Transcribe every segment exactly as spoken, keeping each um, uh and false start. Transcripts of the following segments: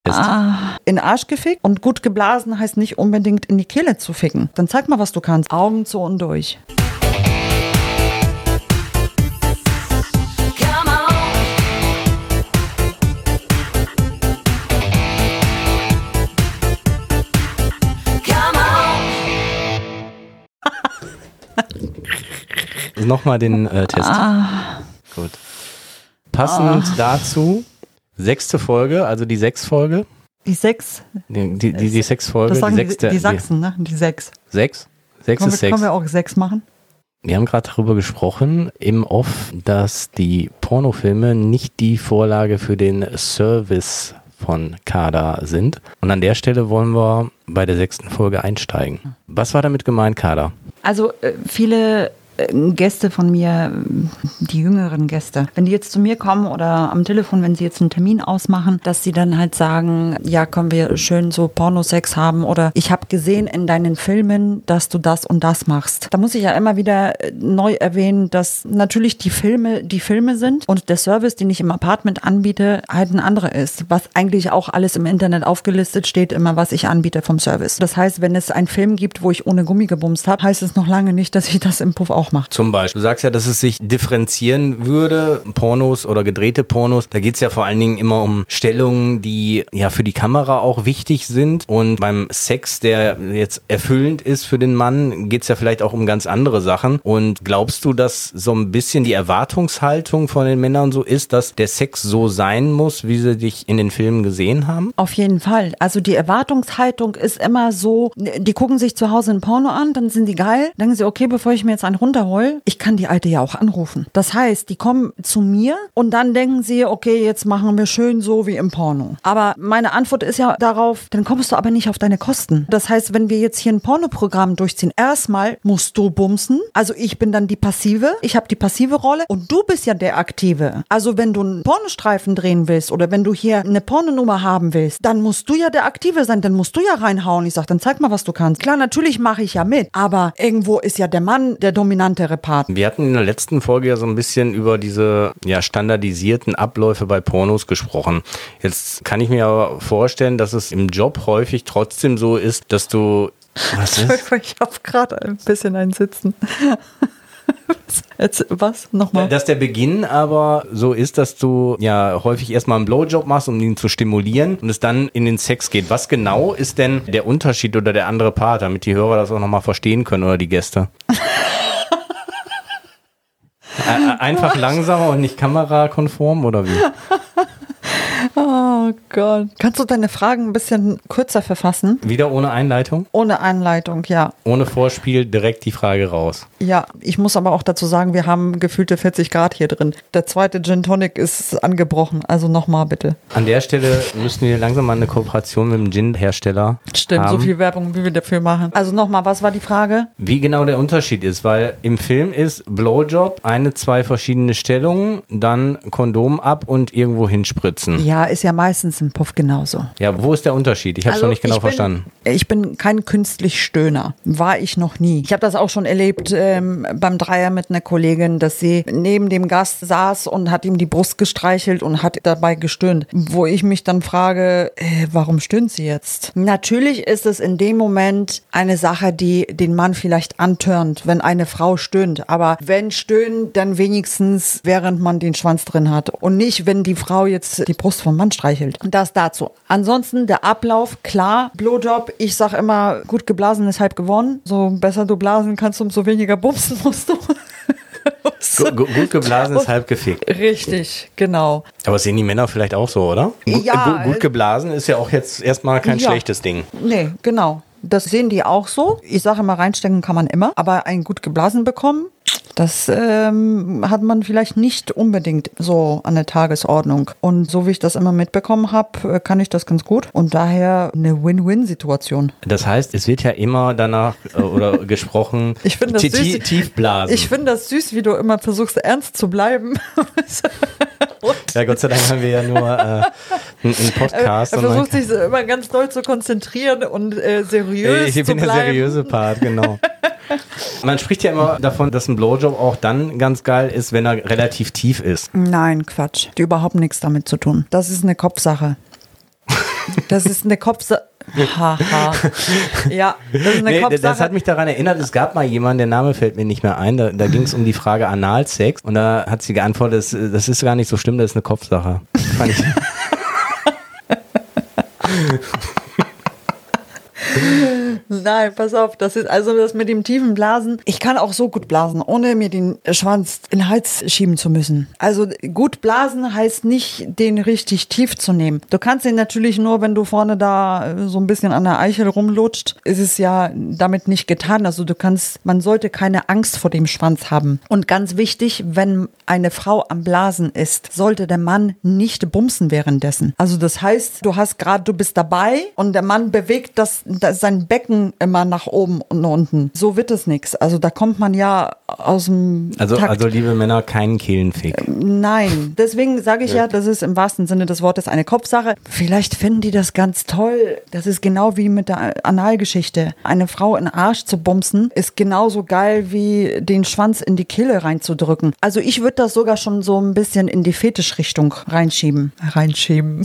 Ah, in den Arsch gefickt und gut geblasen heißt nicht unbedingt in die Kehle zu ficken. Dann zeig mal, was du kannst. Augen zu und durch. Nochmal den äh, Test. Ah. Gut. Passend Ah. dazu, sechste Folge, also die Sechs-Folge. Die sechs. Die, die, die, die Sechs-Folge, Das sagen die die, sechste. die Sachsen, ne? Die sechs. Sechs? Sechs Können ist wir, sechs. können wir auch sechs machen? Wir haben gerade darüber gesprochen im Off, dass die Pornofilme nicht die Vorlage für den Service von Kader sind. Und an der Stelle wollen wir bei der sechsten Folge einsteigen. Was war damit gemeint, Kader? Also äh, viele äh, Gäste von mir, die jüngeren Gäste, wenn die jetzt zu mir kommen oder am Telefon, wenn sie jetzt einen Termin ausmachen, dass sie dann halt sagen, ja, können wir schön so Pornosex haben oder ich habe gesehen in deinen Filmen, dass du das und das machst. Da muss ich ja immer wieder neu erwähnen, dass natürlich die Filme die Filme sind und der Service, den ich im Apartment anbiete, halt ein anderer ist. Was eigentlich auch alles im Internet aufgelistet steht, immer was ich anbiete vom Service. Das heißt, wenn es einen Film gibt, wo ich ohne Gummi gebumst habe, heißt es noch lange nicht, dass ich das im Puff auch mache. Zum Beispiel, du sagst ja, dass es sich differenzieren würde, Pornos oder gedrehte Pornos. Da geht es ja vor allen Dingen immer um Stellungen, die ja für die Kamera auch wichtig sind. Und beim Sex, der jetzt erfüllend ist für den Mann, geht es ja vielleicht auch um ganz andere Sachen. Und glaubst du, dass so ein bisschen die Erwartungshaltung von den Männern so ist, dass der Sex so sein muss, wie sie dich in den Filmen gesehen haben? Auf jeden Fall. Also die Erwartungshaltung ist immer so, die gucken sich zu Hause ein Porno an, dann sind die geil, dann denken sie, okay, bevor ich mir jetzt einen runterhole, ich kann die Alte ja auch anrufen. Das heißt, die kommen zu mir und dann denken sie, okay, jetzt machen wir schön so wie im Porno. Aber meine Antwort ist ja darauf, dann kommst du aber nicht auf deine Kosten. Das heißt, wenn wir jetzt hier ein Pornoprogramm durchziehen, erstmal musst du bumsen, also ich bin dann die Passive, ich habe die passive Rolle und du bist ja der Aktive. Also wenn du einen Pornostreifen drehen willst oder wenn du hier eine Pornonummer haben willst, dann musst du ja der Aktive sein, dann musst du ja reinhauen. Ich sag, dann zeig mal, was du kannst. Klar, natürlich mache ich ja mit, aber irgendwo ist ja der Mann der dominantere Part. Wir hatten in der letzten Folge ja so ein bisschen über diese ja, standardisierten Abläufe bei Pornos gesprochen. Jetzt kann ich mir aber vorstellen, dass es im Job häufig trotzdem so ist, dass du... Was ist? Ich habe gerade ein bisschen ein Sitzen. Jetzt, was? Nochmal? Dass der Beginn aber so ist, dass du ja häufig erstmal einen Blowjob machst, um ihn zu stimulieren und es dann in den Sex geht. Was genau ist denn der Unterschied oder der andere Part, damit die Hörer das auch nochmal verstehen können oder die Gäste? Einfach langsamer und nicht kamerakonform oder wie? Oh Gott. Kannst du deine Fragen ein bisschen kürzer verfassen? Wieder ohne Einleitung? Ohne Einleitung, ja. Ohne Vorspiel, direkt die Frage raus. Ja, ich muss aber auch dazu sagen, wir haben gefühlte vierzig Grad hier drin. Der zweite Gin Tonic ist angebrochen, also nochmal bitte. An der Stelle müssen wir langsam mal eine Kooperation mit dem Gin-Hersteller Stimmt, haben. so viel Werbung, wie wir dafür machen. Also nochmal, was war die Frage? Wie genau der Unterschied ist, weil im Film ist Blowjob eine, zwei verschiedene Stellungen, dann Kondom ab und irgendwo hinspritzen. Ja, ist ja meistens im Puff genauso. Ja, wo ist der Unterschied? Ich habe es Also noch nicht genau ich bin, verstanden. Ich bin kein künstlich Stöhner. War ich noch nie. Ich habe das auch schon erlebt ähm, beim Dreier mit einer Kollegin, dass sie neben dem Gast saß und hat ihm die Brust gestreichelt und hat dabei gestöhnt. Wo ich mich dann frage, äh, warum stöhnt sie jetzt? Natürlich ist es in dem Moment eine Sache, die den Mann vielleicht antörnt, wenn eine Frau stöhnt. Aber wenn stöhnt, dann wenigstens, während man den Schwanz drin hat. Und nicht, wenn die Frau jetzt die Brust vom Mann streichelt. Das dazu. Ansonsten der Ablauf, klar, Blowjob, ich sag immer, gut geblasen ist halb gewonnen. So besser du blasen kannst, umso weniger bumsen musst du. Gu- gu- Gut geblasen ist halb gefickt. Richtig, genau. Aber sehen die Männer vielleicht auch so, oder? Gu- Ja, gu- Gut geblasen ist ja auch jetzt erstmal kein Ja. schlechtes Ding. Nee, genau. Das sehen die auch so. Ich sage immer, reinstecken kann man immer, aber ein gut geblasen bekommen, das ähm, hat man vielleicht nicht unbedingt so an der Tagesordnung. Und so wie ich das immer mitbekommen habe, kann ich das ganz gut. Und daher eine Win-Win-Situation. Das heißt, es wird ja immer danach äh, oder gesprochen, Ich finde das ti- süß. ti- tiefblasen. Ich finde das süß, wie du immer versuchst, ernst zu bleiben. Ja, Gott sei Dank haben wir ja nur äh, einen, einen Podcast. Er und man versucht sich so immer ganz doll zu konzentrieren und äh, seriös Ich zu bin der bleiben. seriöse Part, genau. Man spricht ja immer davon, dass ein Blowjob auch dann ganz geil ist, wenn er relativ tief ist. Nein, Quatsch. Hat überhaupt nichts damit zu tun. Das ist eine Kopfsache. Das ist eine Kopfsache. Haha. Ja, das ist eine nee, Kopfsache. Das hat mich daran erinnert, es gab mal jemanden, der Name fällt mir nicht mehr ein, da, da ging es um die Frage Analsex und da hat sie geantwortet, das, das ist gar nicht so schlimm, das ist eine Kopfsache. Fand ich. Nein, pass auf, das ist also das mit dem tiefen Blasen. Ich kann auch so gut blasen, ohne mir den Schwanz in den Hals schieben zu müssen. Also gut blasen heißt nicht, den richtig tief zu nehmen. Du kannst den natürlich nur, wenn du vorne da so ein bisschen an der Eichel rumlutscht, ist es ja damit nicht getan. Also du kannst, man sollte keine Angst vor dem Schwanz haben. Und ganz wichtig, wenn eine Frau am Blasen ist, sollte der Mann nicht bumsen währenddessen. Also das heißt, du hast gerade, du bist dabei und der Mann bewegt das, das sein Becken immer nach oben und unten. So wird es nichts. Also da kommt man ja aus dem Also, Takt. also liebe Männer, keinen Kehlenfick. Nein, deswegen sage ich ja, das ist im wahrsten Sinne des Wortes eine Kopfsache. Vielleicht finden die das ganz toll. Das ist genau wie mit der Analgeschichte. Eine Frau in den Arsch zu bumsen, ist genauso geil wie den Schwanz in die Kehle reinzudrücken. Also ich würde das sogar schon so ein bisschen in die Fetischrichtung reinschieben. Reinschieben.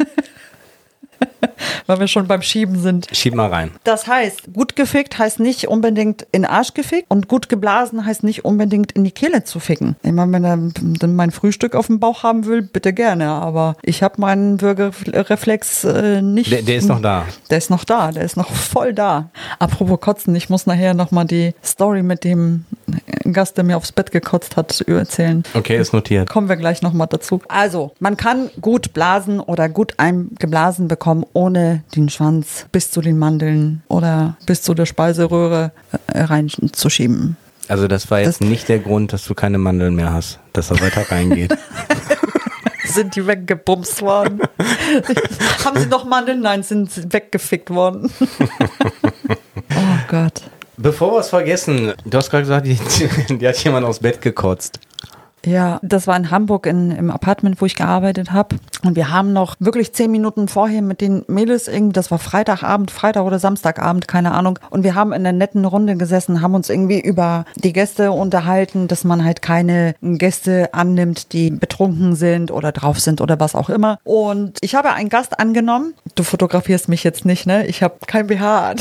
Weil wir schon beim Schieben sind. Schieb mal rein. Das heißt, gut gefickt heißt nicht unbedingt in den Arsch gefickt und gut geblasen heißt nicht unbedingt in die Kehle zu ficken. Ich meine, wenn er dann mein Frühstück auf dem Bauch haben will, bitte gerne, aber ich habe meinen Würgereflex äh, nicht. Der, der ist noch da. Der ist noch da, der ist noch voll da. Apropos Kotzen, ich muss nachher nochmal die Story mit dem Gast, der mir aufs Bett gekotzt hat, erzählen. Okay, ist notiert. Kommen wir gleich nochmal dazu. Also, man kann gut blasen oder gut eingeblasen bekommen, ohne den Schwanz bis zu den Mandeln oder bis zu der Speiseröhre reinzuschieben. Also das war jetzt das nicht der Grund, dass du keine Mandeln mehr hast, dass er weiter reingeht. Sind die weggebumst worden? Haben sie noch Mandeln? Nein, sind sie weggefickt worden. Oh Gott. Bevor wir es vergessen, du hast gerade gesagt, die, die hat jemand aufs Bett gekotzt. Ja, das war in Hamburg in, im Apartment, wo ich gearbeitet habe. Und wir haben noch wirklich zehn Minuten vorher mit den Mädels irgendwie, das war Freitagabend, Freitag oder Samstagabend, keine Ahnung. Und wir haben in einer netten Runde gesessen, haben uns irgendwie über die Gäste unterhalten, dass man halt keine Gäste annimmt, die betrunken sind oder drauf sind oder was auch immer. Und ich habe einen Gast angenommen. Du fotografierst mich jetzt nicht, ne? Ich habe kein B H.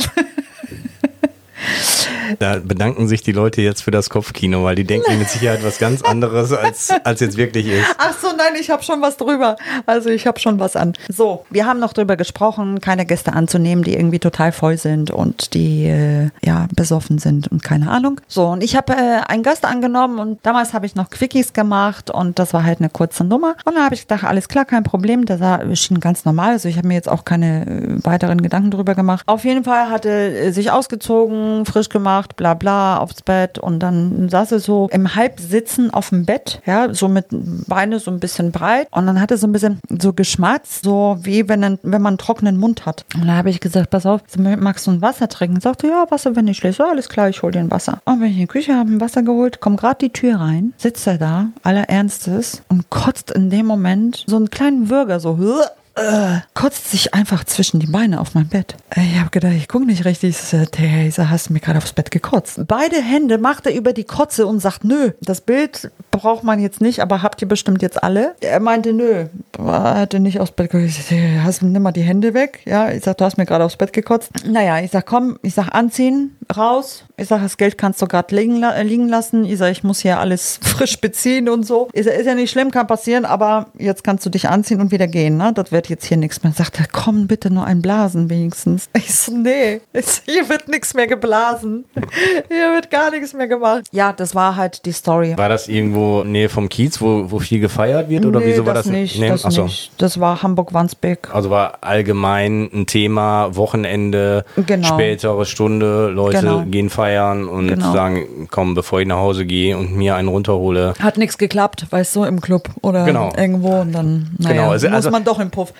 Da bedanken sich die Leute jetzt für das Kopfkino, weil die denken mit Sicherheit was ganz anderes, als, als jetzt wirklich ist. Ach so, nein, ich habe schon was drüber. Also ich habe schon was an. So, wir haben noch drüber gesprochen, keine Gäste anzunehmen, die irgendwie total voll sind und die äh, ja besoffen sind und keine Ahnung. So, und ich habe äh, einen Gast angenommen und damals habe ich noch Quickies gemacht und das war halt eine kurze Nummer. Und dann habe ich gedacht, alles klar, kein Problem. Das war, schien ganz normal. Also ich habe mir jetzt auch keine äh, weiteren Gedanken drüber gemacht. Auf jeden Fall hat er äh, sich ausgezogen, frisch gemacht, bla bla, aufs Bett und dann saß er so im Halbsitzen auf dem Bett, ja, so mit Beine so ein bisschen breit und dann hat er so ein bisschen so geschmatzt, so wie wenn, ein, wenn man einen trockenen Mund hat. Und dann habe ich gesagt, pass auf, magst du ein Wasser trinken? Sagte, ja, Wasser, wenn ich schläfst. So, alles klar, ich hol dir ein Wasser. Und wenn ich in die Küche habe, ein Wasser geholt, komm gerade die Tür rein, sitzt er da, aller Ernstes und kotzt in dem Moment so einen kleinen Würger, so Äh, kotzt sich einfach zwischen die Beine auf mein Bett. Ich habe gedacht, ich gucke nicht richtig. Ich so, Theresa, hast du mir gerade aufs Bett gekotzt? Beide Hände macht er über die Kotze und sagt, nö, das Bild braucht man jetzt nicht, aber habt ihr bestimmt jetzt alle? Er meinte, nö, er hatte nicht aufs Bett gekotzt. Ich sag, hast, nimm mal die Hände weg. Ja, ich sag, du hast mir gerade aufs Bett gekotzt. Naja, ich sag, komm, ich sag, anziehen, raus. Ich sag, das Geld kannst du gerade liegen, liegen lassen. Ich sag, ich muss hier alles frisch beziehen und so. Ich sag, ist ja nicht schlimm, kann passieren, aber jetzt kannst du dich anziehen und wieder gehen, ne? Das wird jetzt hier nichts mehr. Sagt er, komm bitte nur ein Blasen wenigstens. Ich so, nee, hier wird nichts mehr geblasen. Hier wird gar nichts mehr gemacht. Ja, das war halt die Story. War das irgendwo Nähe vom Kiez, wo, wo viel gefeiert wird? Oder nee, wieso war das nicht? Nee, das achso. nicht. Das war Hamburg-Wandsbek. Also war allgemein ein Thema, Wochenende, genau. Spätere Stunde, Leute genau. gehen feiern und genau. sagen, komm, bevor ich nach Hause gehe und mir einen runterhole. Hat nichts geklappt, weißt du, im Club oder genau. irgendwo und dann naja, genau. also, muss also, man doch im Puff.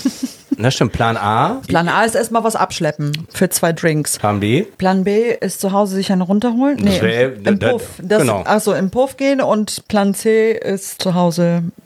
Das stimmt, Plan A. Plan A ist erstmal was abschleppen für zwei Drinks. Plan B. Plan B ist zu Hause sich einen runterholen. Nee, wär, im, im da, Puff. Das, genau. Achso, im Puff gehen und Plan C ist zu Hause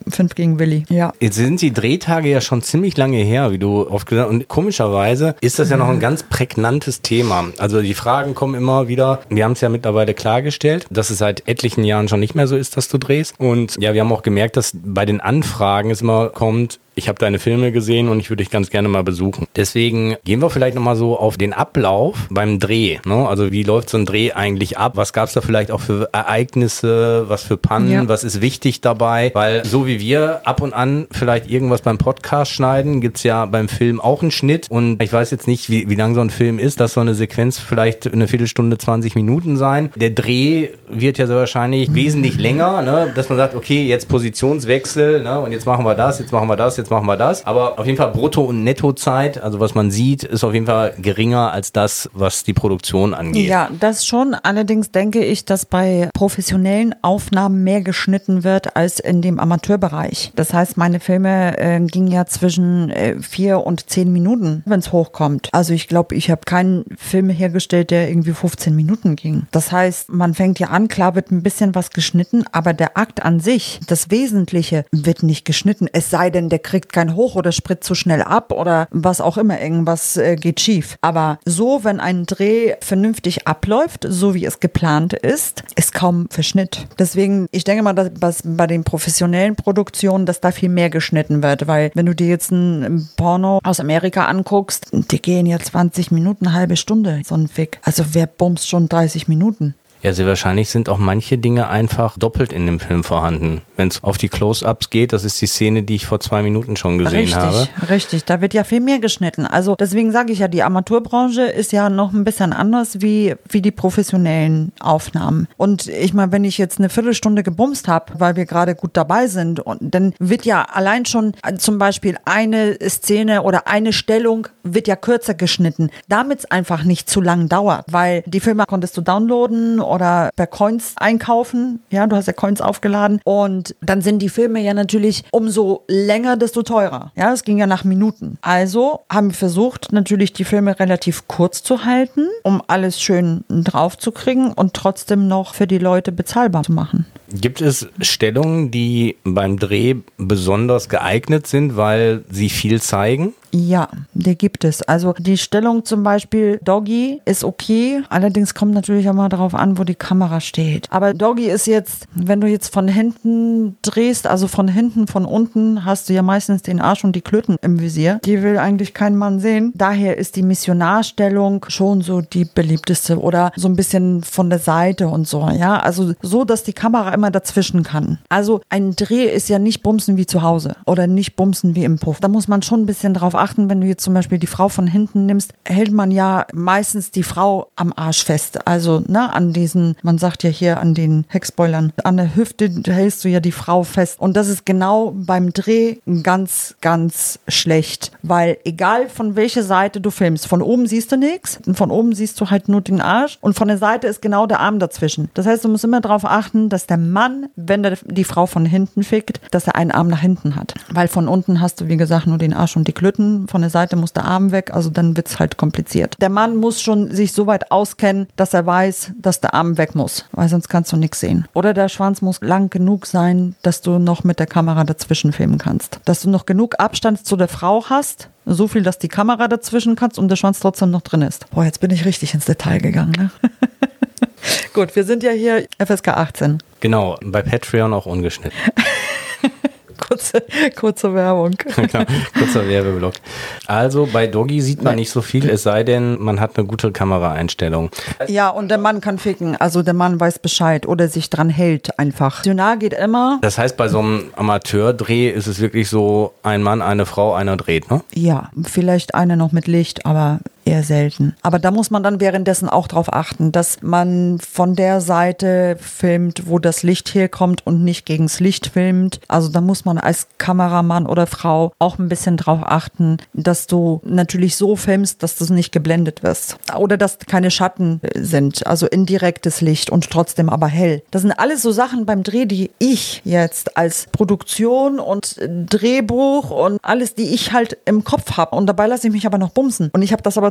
Fünf gegen Willi, ja. Jetzt sind die Drehtage ja schon ziemlich lange her, wie du oft gesagt hast. Und komischerweise ist das ja noch ein ganz prägnantes Thema. Also die Fragen kommen immer wieder. Wir haben es ja mittlerweile klargestellt, dass es seit etlichen Jahren schon nicht mehr so ist, dass du drehst. Und ja, wir haben auch gemerkt, dass bei den Anfragen es immer kommt, ich habe deine Filme gesehen und ich würde dich ganz gerne mal besuchen. Deswegen gehen wir vielleicht nochmal so auf den Ablauf beim Dreh. Ne? Also wie läuft so ein Dreh eigentlich ab? Was gab es da vielleicht auch für Ereignisse, was für Pannen, ja. Was ist wichtig dabei? Weil so wie wir ab und an vielleicht irgendwas beim Podcast schneiden, gibt's ja beim Film auch einen Schnitt. Und ich weiß jetzt nicht, wie, wie lang so ein Film ist. Das soll eine Sequenz vielleicht eine Viertelstunde, zwanzig Minuten sein. Der Dreh wird ja sehr wahrscheinlich mhm. wesentlich länger, ne? Dass man sagt, okay, jetzt Positionswechsel, ne? Und jetzt machen wir das, jetzt machen wir das, jetzt machen wir das. Aber auf jeden Fall Brutto- und Nettozeit, also was man sieht, ist auf jeden Fall geringer als das, was die Produktion angeht. Ja, das schon. Allerdings denke ich, dass bei professionellen Aufnahmen mehr geschnitten wird als in dem Amateurbereich. Das heißt, meine Filme äh, gingen ja zwischen äh, vier und zehn Minuten, wenn es hochkommt. Also ich glaube, ich habe keinen Film hergestellt, der irgendwie fünfzehn Minuten ging. Das heißt, man fängt ja an, klar wird ein bisschen was geschnitten, aber der Akt an sich, das Wesentliche, wird nicht geschnitten. Es sei denn, der kriegt kein Hoch oder spritzt zu schnell ab oder was auch immer, irgendwas äh, geht schief. Aber so, wenn ein Dreh vernünftig abläuft, so wie es geplant ist, ist kaum Verschnitt. Deswegen, ich denke mal, dass, dass bei den professionellen Produktionen, dass da viel mehr geschnitten wird, weil wenn du dir jetzt ein Porno aus Amerika anguckst, die gehen ja zwanzig Minuten, eine halbe Stunde, so ein Fick. Also wer bumst schon dreißig Minuten? Ja, sehr wahrscheinlich sind auch manche Dinge einfach doppelt in dem Film vorhanden. Wenn es auf die Close-Ups geht, das ist die Szene, die ich vor zwei Minuten schon gesehen richtig, habe. Richtig, richtig. Da wird ja viel mehr geschnitten. Also deswegen sage ich ja, die Amaturbranche ist ja noch ein bisschen anders wie, wie die professionellen Aufnahmen. Und ich meine, wenn ich jetzt eine Viertelstunde gebumst habe, weil wir gerade gut dabei sind, und dann wird ja allein schon zum Beispiel eine Szene oder eine Stellung wird ja kürzer geschnitten, damit es einfach nicht zu lang dauert. Weil die Filme konntest du downloaden oder per Coins einkaufen. Ja, du hast ja Coins aufgeladen. Und dann sind die Filme ja natürlich umso länger, desto teurer. Ja, es ging ja nach Minuten. Also haben wir versucht, natürlich die Filme relativ kurz zu halten, um alles schön drauf zu kriegen und trotzdem noch für die Leute bezahlbar zu machen. Gibt es Stellungen, die beim Dreh besonders geeignet sind, weil sie viel zeigen? Ja, die gibt es. Also die Stellung zum Beispiel Doggy ist okay, allerdings kommt natürlich auch mal darauf an, wo die Kamera steht. Aber Doggy ist jetzt, wenn du jetzt von hinten drehst, also von hinten, von unten, hast du ja meistens den Arsch und die Klöten im Visier. Die will eigentlich kein Mann sehen. Daher ist die Missionarstellung schon so die beliebteste oder so ein bisschen von der Seite und so, ja. Also so, dass die Kamera immer dazwischen kann. Also ein Dreh ist ja nicht Bumsen wie zu Hause oder nicht Bumsen wie im Puff. Da muss man schon ein bisschen drauf achten, wenn du jetzt zum Beispiel die Frau von hinten nimmst, hält man ja meistens die Frau am Arsch fest. Also ne, an diesen, man sagt ja hier an den Heckspoilern, an der Hüfte hältst du ja die Frau fest. Und das ist genau beim Dreh ganz, ganz schlecht. Weil egal von welcher Seite du filmst, von oben siehst du nichts, von oben siehst du halt nur den Arsch und von der Seite ist genau der Arm dazwischen. Das heißt, du musst immer darauf achten, dass der Mann, wenn der die Frau von hinten fickt, dass er einen Arm nach hinten hat. Weil von unten hast du, wie gesagt, nur den Arsch und die Klöten. Von der Seite muss der Arm weg, also dann wird es halt kompliziert. Der Mann muss schon sich so weit auskennen, dass er weiß, dass der Arm weg muss, weil sonst kannst du nichts sehen. Oder der Schwanz muss lang genug sein, dass du noch mit der Kamera dazwischen filmen kannst. Dass du noch genug Abstand zu der Frau hast, so viel, dass die Kamera dazwischen kannst und der Schwanz trotzdem noch drin ist. Boah, jetzt bin ich richtig ins Detail gegangen, ne? Gut, wir sind ja hier F S K achtzehn. Genau, bei Patreon auch ungeschnitten. Kurze, kurze Werbung. Genau, kurzer Werbeblock. Also bei Doggy sieht man nicht so viel, es sei denn, man hat eine gute Kameraeinstellung. Ja, und der Mann kann ficken, also der Mann weiß Bescheid oder sich dran hält einfach. Missionar geht immer. Das heißt, bei so einem Amateurdreh ist es wirklich so, ein Mann, eine Frau, einer dreht, ne? Ja, vielleicht eine noch mit Licht, aber eher selten. Aber da muss man dann währenddessen auch drauf achten, dass man von der Seite filmt, wo das Licht herkommt und nicht gegens Licht filmt. Also da muss man als Kameramann oder Frau auch ein bisschen drauf achten, dass du natürlich so filmst, dass du nicht geblendet wirst. Oder dass keine Schatten sind, also indirektes Licht und trotzdem aber hell. Das sind alles so Sachen beim Dreh, die ich jetzt als Produktion und Drehbuch und alles, die ich halt im Kopf habe. Und dabei lasse ich mich aber noch bumsen. Und ich habe das aber trotzdem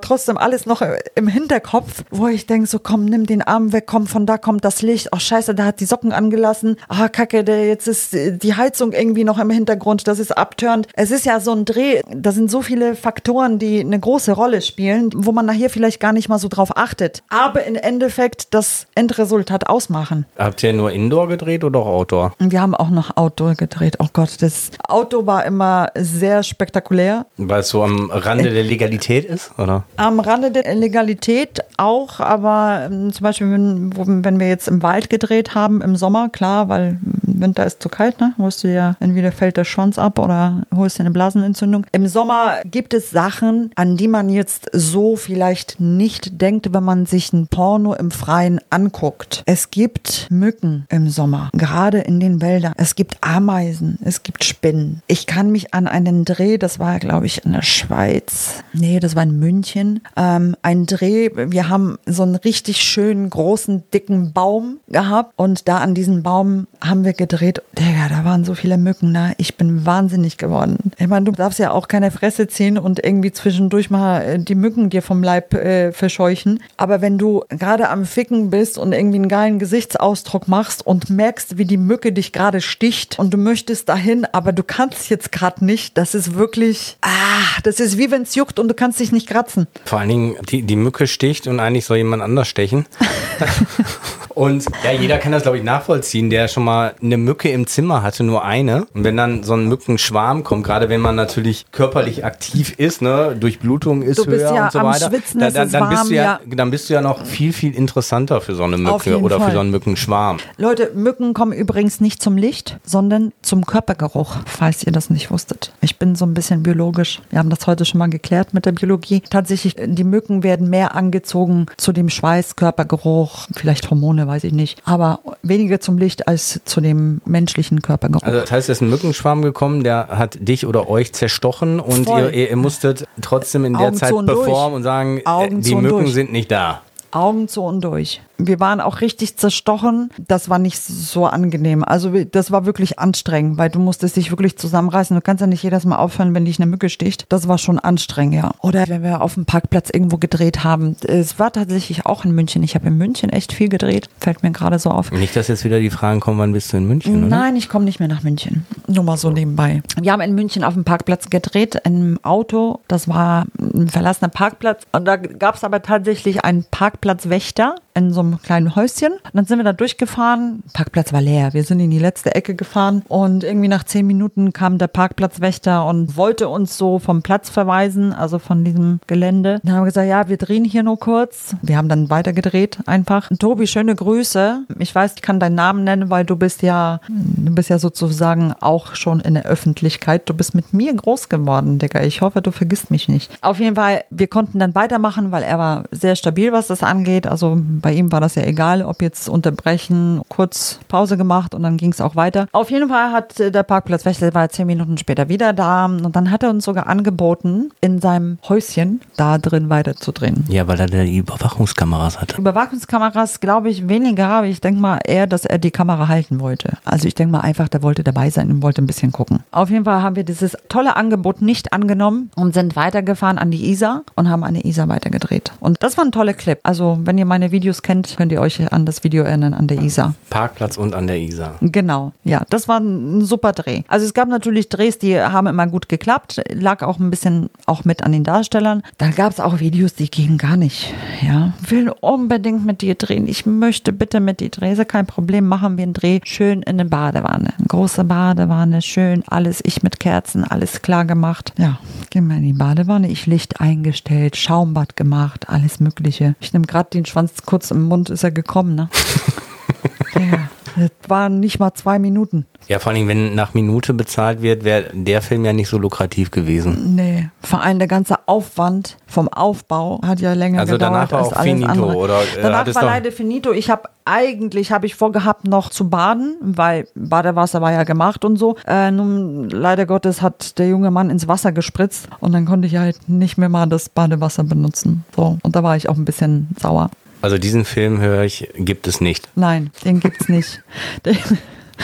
trotzdem alles noch im Hinterkopf, wo ich denke, so komm, nimm den Arm weg, komm, von da kommt das Licht. Ach scheiße, der hat die Socken angelassen. Ah, kacke, der, jetzt ist die Heizung irgendwie noch im Hintergrund, das ist abtörend. Es ist ja so ein Dreh, da sind so viele Faktoren, die eine große Rolle spielen, wo man nachher vielleicht gar nicht mal so drauf achtet. Aber im Endeffekt das Endresultat ausmachen. Habt ihr nur Indoor gedreht oder auch Outdoor? Wir haben auch noch Outdoor gedreht. Oh Gott, das Auto war immer sehr spektakulär. Weil es so am Rande der Legalität ist, oder? Am Rande der Legalität auch, aber ähm, zum Beispiel, wenn, wo, wenn wir jetzt im Wald gedreht haben, im Sommer, klar, weil Winter ist zu kalt, ne? Holst du ja, entweder fällt der Schwanz ab oder holst dir eine Blasenentzündung. Im Sommer gibt es Sachen, an die man jetzt so vielleicht nicht denkt, wenn man sich ein Porno im Freien anguckt. Es gibt Mücken im Sommer, gerade in den Wäldern. Es gibt Ameisen, es gibt Spinnen. Ich kann mich an einen Dreh, das war, glaube ich, in der Schweiz. Nee, das war in München. Ähm, ein Dreh, wir haben so einen richtig schönen, großen, dicken Baum gehabt und da an diesem Baum haben wir gedreht. Digga, da waren so viele Mücken, ne? Ich bin wahnsinnig geworden. Ich meine, du darfst ja auch keine Fresse ziehen und irgendwie zwischendurch mal äh, die Mücken dir vom Leib äh, verscheuchen. Aber wenn du gerade am Ficken bist und irgendwie einen geilen Gesichtsausdruck machst und merkst, wie die Mücke dich gerade sticht und du möchtest dahin, aber du kannst jetzt gerade nicht, das ist wirklich, ah, das ist wie wenn es juckt und du kannst dich nicht kratzen. Vor allen Dingen, die, die Mücke sticht und eigentlich soll jemand anders stechen. Und ja, jeder kann das, glaube ich, nachvollziehen, der schon mal eine Mücke im Zimmer hatte, nur eine. Und wenn dann so ein Mückenschwarm kommt, gerade wenn man natürlich körperlich aktiv ist, ne, Durchblutung ist du bist höher ja und so am weiter, Schwitzen, dann, dann, es ist dann, bist warm, du ja, ja. dann bist du ja noch viel, viel interessanter für so eine Mücke oder Fall. für so einen Mückenschwarm. Leute, Mücken kommen übrigens nicht zum Licht, sondern zum Körpergeruch, falls ihr das nicht wusstet. Ich bin so ein bisschen biologisch. Wir haben das heute schon mal geklärt mit der Biologie. Tatsächlich, die Mücken werden mehr angezogen zu dem Schweiß, Körpergeruch, vielleicht Hormone, weiß ich nicht, aber weniger zum Licht als zu dem menschlichen Körpergeruch. Also das heißt, es ist ein Mückenschwarm gekommen, der hat dich oder euch zerstochen und ihr, ihr musstet trotzdem in der Augen Zeit zu und performen durch. und sagen, Augen äh, zu die und Mücken durch. sind nicht da. Augen zu und durch. Wir waren auch richtig zerstochen. Das war nicht so angenehm. Also das war wirklich anstrengend, weil du musstest dich wirklich zusammenreißen. Du kannst ja nicht jedes Mal aufhören, wenn dich eine Mücke sticht. Das war schon anstrengend, ja. Oder wenn wir auf dem Parkplatz irgendwo gedreht haben. Es war tatsächlich auch in München. Ich habe in München echt viel gedreht. Fällt mir gerade so auf. Nicht, dass jetzt wieder die Fragen kommen, wann bist du in München, oder? Nein, ich komme nicht mehr nach München. Nur mal so nebenbei. Wir haben in München auf dem Parkplatz gedreht, im Auto. Das war ein verlassener Parkplatz. Und da gab es aber tatsächlich einen Parkplatzwächter in so einem kleinen Häuschen. Und dann sind wir da durchgefahren. Der Parkplatz war leer. Wir sind in die letzte Ecke gefahren und irgendwie nach zehn Minuten kam der Parkplatzwächter und wollte uns so vom Platz verweisen, also von diesem Gelände. Dann haben wir gesagt, ja, wir drehen hier nur kurz. Wir haben dann weiter gedreht einfach. Tobi, schöne Grüße. Ich weiß, ich kann deinen Namen nennen, weil du bist ja, du bist ja sozusagen auch schon in der Öffentlichkeit. Du bist mit mir groß geworden, Digga. Ich hoffe, du vergisst mich nicht. Auf jeden Fall, wir konnten dann weitermachen, weil er war sehr stabil, was das angeht. Also bei ihm war das ja egal, ob jetzt unterbrechen, kurz Pause gemacht und dann ging es auch weiter. Auf jeden Fall hat der Parkplatzwächter, war zehn Minuten später wieder da und dann hat er uns sogar angeboten, in seinem Häuschen da drin weiterzudrehen. Ja, weil er da die Überwachungskameras hatte. Überwachungskameras glaube ich weniger, aber ich denke mal eher, dass er die Kamera halten wollte. Also ich denke mal einfach, der wollte dabei sein und wollte ein bisschen gucken. Auf jeden Fall haben wir dieses tolle Angebot nicht angenommen und sind weitergefahren an die Isar und haben an der Isar weitergedreht. Und das war ein toller Clip. Also wenn ihr meine Videos kennt, könnt ihr euch an das Video erinnern, an der Isar. Parkplatz und an der Isar. Genau, ja, das war ein super Dreh. Also es gab natürlich Drehs, die haben immer gut geklappt, lag auch ein bisschen auch mit an den Darstellern. Dann gab es auch Videos, die gingen gar nicht, ja. Will unbedingt mit dir drehen, ich möchte bitte mit dir drehen, ist ja kein Problem, machen wir einen Dreh, schön in eine Badewanne. Eine große Badewanne, schön, alles, ich mit Kerzen, alles klar gemacht. Ja, gehen wir in die Badewanne, ich Licht eingestellt, Schaumbad gemacht, alles mögliche. Ich nehme gerade den Schwanz kurz im Mund, ist er gekommen, ne? Ja, das waren nicht mal zwei Minuten. Ja, vor allem, wenn nach Minute bezahlt wird, wäre der Film ja nicht so lukrativ gewesen. Nee, vor allem der ganze Aufwand vom Aufbau hat ja länger also gedauert danach war als auch alles finito, andere. oder? Danach war leider finito. Ich habe eigentlich, habe ich vorgehabt, noch zu baden, weil Badewasser war ja gemacht und so. Äh, nun, leider Gottes hat der junge Mann ins Wasser gespritzt und dann konnte ich halt nicht mehr mal das Badewasser benutzen. So, und da war ich auch ein bisschen sauer. Also diesen Film, höre ich, gibt es nicht. Nein, den gibt's nicht. Den,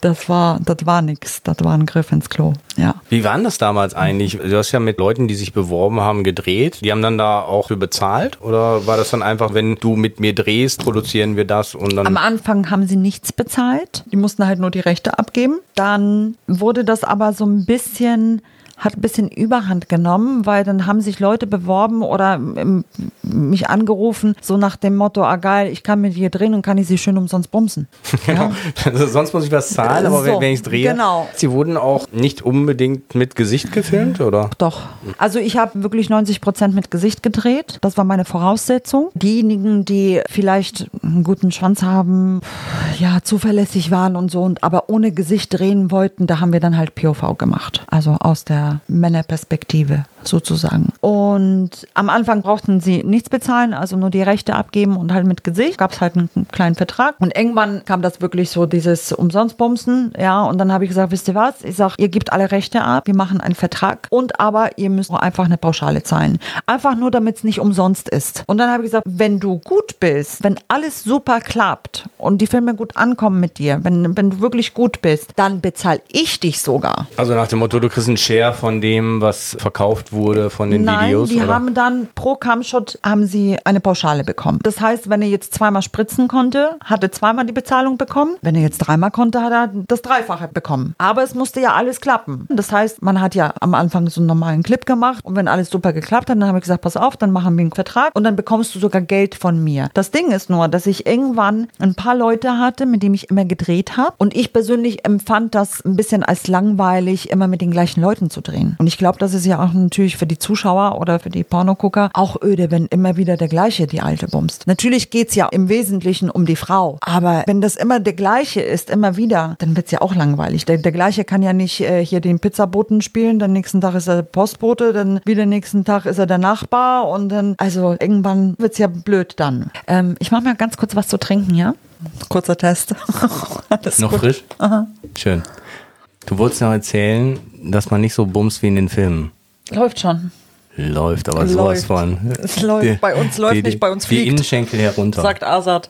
Das war, das war nix. Das war ein Griff ins Klo. Ja. Wie war denn das damals eigentlich? Du hast ja mit Leuten, die sich beworben haben, gedreht. Die haben dann da auch für bezahlt? Oder war das dann einfach, wenn du mit mir drehst, produzieren wir das und dann... Am Anfang haben sie nichts bezahlt. Die mussten halt nur die Rechte abgeben. Dann wurde das aber so ein bisschen... hat ein bisschen Überhand genommen, weil dann haben sich Leute beworben oder ähm, mich angerufen, so nach dem Motto, ah geil, ich kann mit dir drehen und kann ich sie schön umsonst bumsen. Genau. Ja. Also sonst muss ich was zahlen, aber so, wenn, wenn ich es drehe. Genau. Sie wurden auch nicht unbedingt mit Gesicht gefilmt, oder? Doch. Also ich habe wirklich neunzig Prozent mit Gesicht gedreht. Das war meine Voraussetzung. Diejenigen, die vielleicht einen guten Schwanz haben, ja, zuverlässig waren und so, und aber ohne Gesicht drehen wollten, da haben wir dann halt P O V gemacht. Also aus der Männerperspektive sozusagen. Und am Anfang brauchten sie nichts bezahlen, also nur die Rechte abgeben und halt mit Gesicht. Gab es halt einen kleinen Vertrag. Und irgendwann kam das wirklich so, dieses Umsonstbumsen, ja, und dann habe ich gesagt, wisst ihr was? Ich sage, ihr gebt alle Rechte ab, wir machen einen Vertrag und aber ihr müsst einfach eine Pauschale zahlen. Einfach nur, damit es nicht umsonst ist. Und dann habe ich gesagt, wenn du gut bist, wenn alles super klappt und die Filme gut ankommen mit dir, wenn, wenn du wirklich gut bist, dann bezahle ich dich sogar. Also nach dem Motto, du kriegst einen Share von dem, was verkauft wurde, von den Nein, Videos? Die oder? haben dann pro Camshot haben sie eine Pauschale bekommen. Das heißt, wenn er jetzt zweimal spritzen konnte, hat er zweimal die Bezahlung bekommen. Wenn er jetzt dreimal konnte, hat er das Dreifache bekommen. Aber es musste ja alles klappen. Das heißt, man hat ja am Anfang so einen normalen Clip gemacht und wenn alles super geklappt hat, dann habe ich gesagt, pass auf, dann machen wir einen Vertrag und dann bekommst du sogar Geld von mir. Das Ding ist nur, dass ich irgendwann ein paar Leute hatte, mit denen ich immer gedreht habe und ich persönlich empfand das ein bisschen als langweilig, immer mit den gleichen Leuten zu drehen. Und ich glaube, das ist ja auch natürlich für die Zuschauer oder für die Pornogucker auch öde, wenn immer wieder der gleiche die Alte bumst. Natürlich geht's ja im Wesentlichen um die Frau, aber wenn das immer der gleiche ist, immer wieder, dann wird's ja auch langweilig. Der, der gleiche kann ja nicht äh, hier den Pizzaboten spielen, dann nächsten Tag ist er der Postbote, dann wieder nächsten Tag ist er der Nachbar und dann, also irgendwann wird's ja blöd dann. Ähm, ich mache mal ganz kurz was zu trinken, ja? Kurzer Test. Noch gut. Frisch? Aha. Schön. Du wolltest noch erzählen, dass man nicht so bumst wie in den Filmen. Läuft schon. Läuft, aber sowas von. Es läuft. Die, bei uns läuft die, nicht, bei uns fliegt. Die Innenschenkel herunter. Sagt Azad.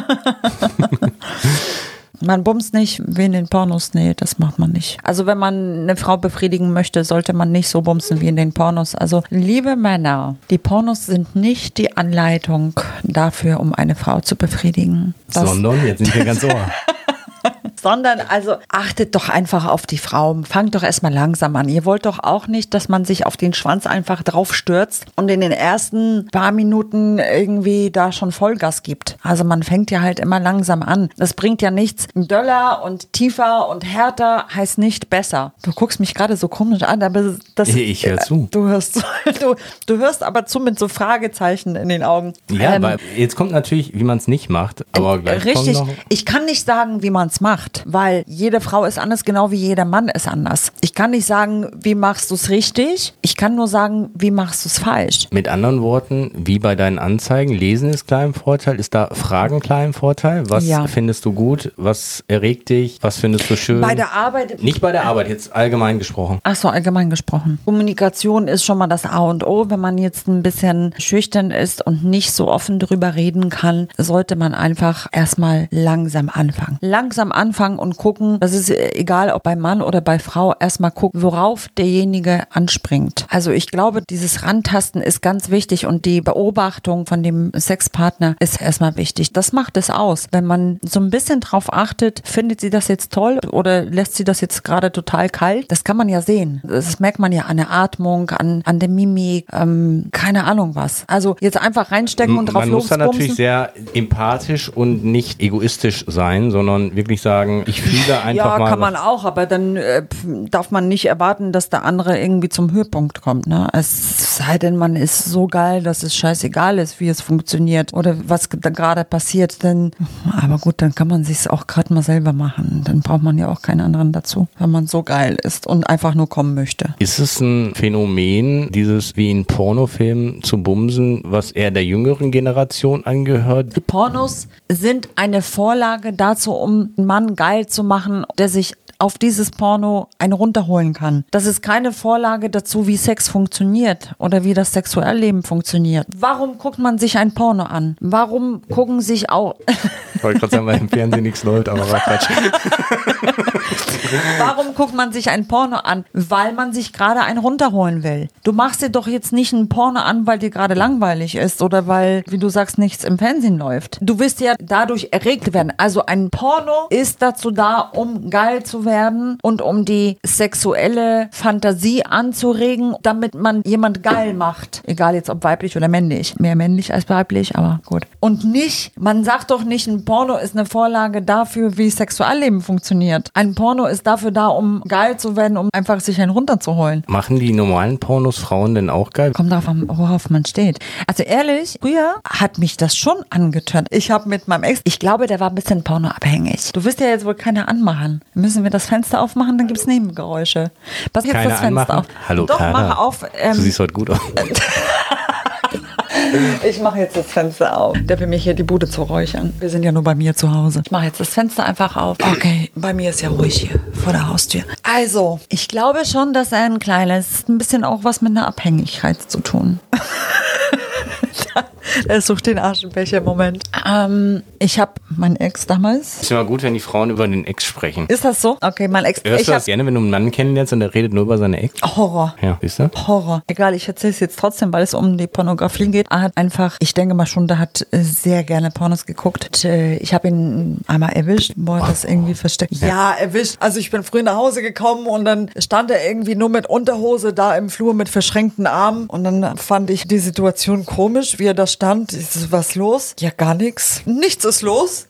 Man bumst nicht wie in den Pornos. Nee, das macht man nicht. Also wenn man eine Frau befriedigen möchte, sollte man nicht so bumsen wie in den Pornos. Also liebe Männer, die Pornos sind nicht die Anleitung dafür, um eine Frau zu befriedigen. Das, Sondern, jetzt sind wir ganz ohr. Sondern also achtet doch einfach auf die Frau. Fangt doch erstmal langsam an. Ihr wollt doch auch nicht, dass man sich auf den Schwanz einfach drauf stürzt und in den ersten paar Minuten irgendwie da schon Vollgas gibt. Also man fängt ja halt immer langsam an. Das bringt ja nichts. Döller und tiefer und härter heißt nicht besser. Du guckst mich gerade so komisch an, aber das... Ich höre zu. Du hörst, du, du hörst aber zu mit so Fragezeichen in den Augen. Ja, ähm, aber jetzt kommt natürlich, wie man es nicht macht. Aber gleich richtig. Kommt noch ich kann nicht sagen, wie man es macht. Weil jede Frau ist anders, genau wie jeder Mann ist anders. Ich kann nicht sagen, wie machst du es richtig? Ich kann nur sagen, wie machst du es falsch? Mit anderen Worten, wie bei deinen Anzeigen, Lesen ist klar im Vorteil, ist da Fragen klar im Vorteil? Was ja. findest du gut? Was erregt dich? Was findest du schön? Bei der Arbeit? Nicht bei der Arbeit, jetzt allgemein gesprochen. Ach so, allgemein gesprochen. Kommunikation ist schon mal das A und O. Wenn man jetzt ein bisschen schüchtern ist und nicht so offen drüber reden kann, sollte man einfach erstmal langsam anfangen. Langsam anfangen und gucken, das ist egal, ob bei Mann oder bei Frau, erstmal gucken, worauf derjenige anspringt. Also ich glaube, dieses Rantasten ist ganz wichtig und die Beobachtung von dem Sexpartner ist erstmal wichtig. Das macht es aus. Wenn man so ein bisschen drauf achtet, findet sie das jetzt toll oder lässt sie das jetzt gerade total kalt? Das kann man ja sehen. Das merkt man ja an der Atmung, an, an der Mimik, ähm, keine Ahnung was. Also jetzt einfach reinstecken und drauf losbumsen. Man muss da natürlich sehr empathisch und nicht egoistisch sein, sondern wirklich sagen, ich fühle einfach ja, mal. Ja, kann man auch, aber dann äh, darf man nicht erwarten, dass der andere irgendwie zum Höhepunkt kommt. Ne? Es sei denn, man ist so geil, dass es scheißegal ist, wie es funktioniert oder was da gerade passiert. Denn, aber gut, dann kann man sich auch gerade mal selber machen. Dann braucht man ja auch keinen anderen dazu, wenn man so geil ist und einfach nur kommen möchte. Ist es ein Phänomen, dieses wie in Pornofilmen zu bumsen, was eher der jüngeren Generation angehört? Die Pornos sind eine Vorlage dazu, um einen Mann geil zu machen, der sich auf dieses Porno einen runterholen kann. Das ist keine Vorlage dazu, wie Sex funktioniert oder wie das Sexuelleben funktioniert. Warum guckt man sich ein Porno an? Warum gucken sich auch Ich wollte gerade sagen, weil im Fernsehen nichts läuft, aber war Quatsch. Warum guckt man sich ein Porno an? Weil man sich gerade einen runterholen will. Du machst dir doch jetzt nicht ein Porno an, weil dir gerade langweilig ist oder weil, wie du sagst, nichts im Fernsehen läuft. Du wirst ja dadurch erregt werden. Also ein Porno ist dazu da, um geil zu werden und um die sexuelle Fantasie anzuregen, damit man jemand geil macht. Egal jetzt ob weiblich oder männlich. Mehr männlich als weiblich, aber gut. Und nicht, man sagt doch nicht, ein Porno ist eine Vorlage dafür, wie Sexualleben funktioniert. Ein Porno ist dafür da, um geil zu werden, um einfach sich einen runterzuholen. Machen die normalen Pornos Frauen denn auch geil? Kommt darauf an, worauf man steht. Also ehrlich, früher hat mich das schon angetörnt. Ich habe mit meinem Ex, ich glaube, der war ein bisschen pornoabhängig. Du wirst ja jetzt wohl keine anmachen. Müssen wir das Fenster aufmachen, dann gibt es Nebengeräusche. Pass jetzt Keine das Fenster anmachen? auf. Hallo, Doch, Kara. mach auf. Ähm, Du siehst heute gut aus. Ich mache jetzt das Fenster auf. Der will mich hier die Bude zu räuchern. Wir sind ja nur bei mir zu Hause. Ich mache jetzt das Fenster einfach auf. Okay, bei mir ist ja ruhig hier vor der Haustür. Also, ich glaube schon, dass er ein kleines, ein bisschen auch was mit einer Abhängigkeit zu tun. Er sucht den Aschenbecher im Moment. Ähm, ich habe meinen Ex damals. Ist immer gut, wenn die Frauen über den Ex sprechen. Ist das so? Okay, mein Ex. Hörst ich du das hab gerne, wenn du einen Mann kennenlernst und der redet nur über seine Ex? Horror. Ja, siehst du? Horror. Egal, ich erzähle es jetzt trotzdem, weil es um die Pornografie geht. Er hat einfach, ich denke mal schon, der hat sehr gerne Pornos geguckt. Und, äh, ich habe ihn einmal erwischt, wo er das irgendwie versteckt. Ja, erwischt. Also ich bin früh nach Hause gekommen und dann stand er irgendwie nur mit Unterhose da im Flur mit verschränkten Armen. Und dann fand ich die Situation komisch, wie er da stand. Ist was los? Ja, gar nichts. Nichts ist los.